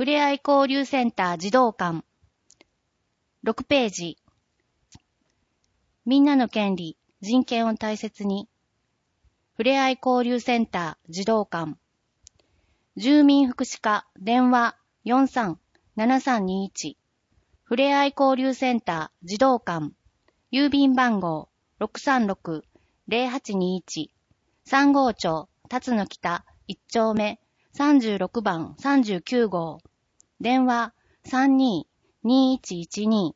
ふれあい交流センター児童館。6ページ。みんなの権利、人権を大切に。ふれあい交流センター児童館。住民福祉課電話 43-7321。ふれあい交流センター児童館。郵便番号 636-0821。三郷町辰野北1丁目36番39号。電話 32-2112。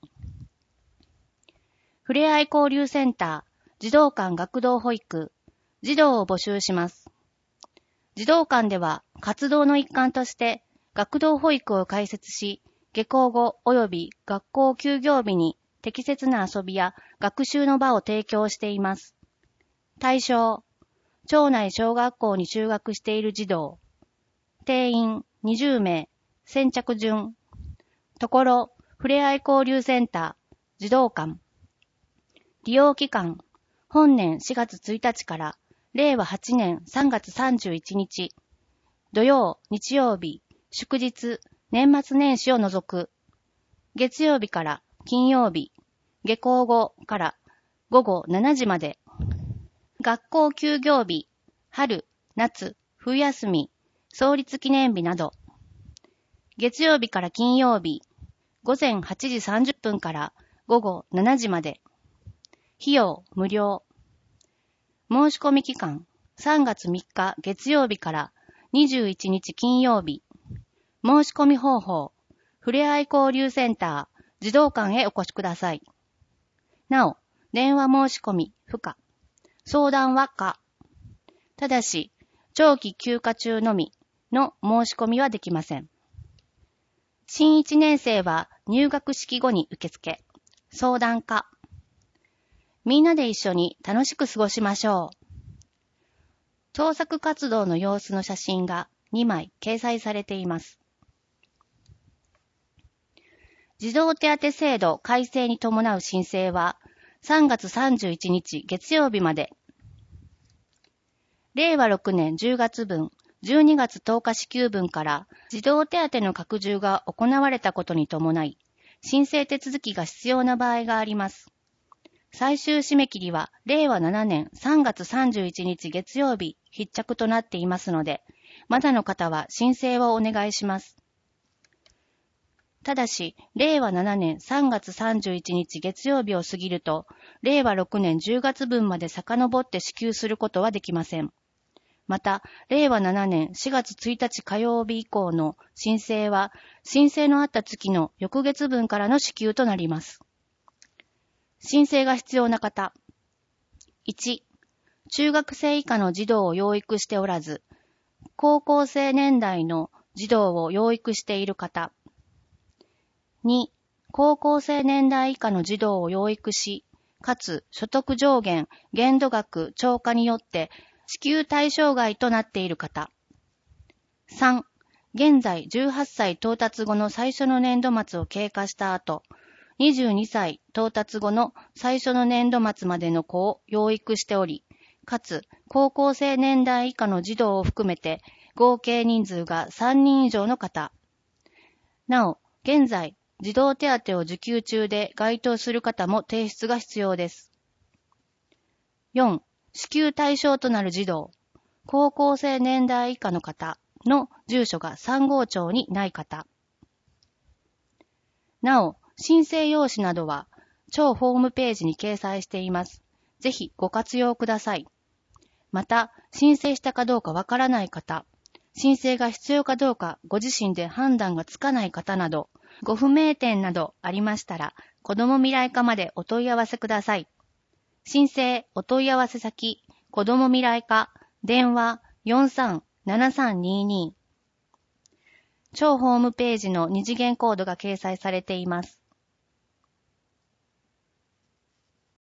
ふれあい交流センター児童館学童保育。児童を募集します。児童館では活動の一環として学童保育を開設し、下校後及び学校休業日に適切な遊びや学習の場を提供しています。対象、町内小学校に就学している児童。定員20名、先着順。ところ、ふれあい交流センター児童館。利用期間、本年4月1日から令和8年3月31日、土曜、日曜日、祝日、年末年始を除く、月曜日から金曜日、下校後から午後7時まで、学校休業日、春、夏、冬休み、創立記念日など、月曜日から金曜日、午前8時30分から午後7時まで、費用無料。申し込み期間、3月3日月曜日から21日金曜日。申し込み方法、ふれあい交流センター児童館へお越しください。なお、電話申し込み不可。相談は可。ただし、長期休暇中のみの申し込みはできません。新1年生は入学式後に受付。相談可。みんなで一緒に楽しく過ごしましょう。創作活動の様子の写真が2枚掲載されています。児童手当制度改正に伴う申請は3月31日月曜日まで。令和6年10月分、12月10日支給分から児童手当の拡充が行われたことに伴い、申請手続きが必要な場合があります。最終締め切りは令和7年3月31日月曜日必着となっていますので、まだの方は申請をお願いします。ただし、令和7年3月31日月曜日を過ぎると、令和6年10月分まで遡って支給することはできません。また、令和7年4月1日火曜日以降の申請は、申請のあった月の翌月分からの支給となります。申請が必要な方。1、中学生以下の児童を養育しておらず、高校生年代の児童を養育している方。2、高校生年代以下の児童を養育し、かつ所得上限、限度額超過によって支給対象外となっている方。3、現在18歳到達後の最初の年度末を経過した後、22歳到達後の最初の年度末までの子を養育しており、かつ高校生年代以下の児童を含めて合計人数が3人以上の方。なお、現在、児童手当を受給中で該当する方も提出が必要です。4、支給対象となる児童、高校生年代以下の方の住所が三郷町にない方。なお、申請用紙などは、町ホームページに掲載しています。ぜひご活用ください。また、申請したかどうかわからない方、申請が必要かどうかご自身で判断がつかない方など、ご不明点などありましたら、子ども未来課までお問い合わせください。申請お問い合わせ先、子ども未来課、電話 43-7322。町ホームページの二次元コードが掲載されています。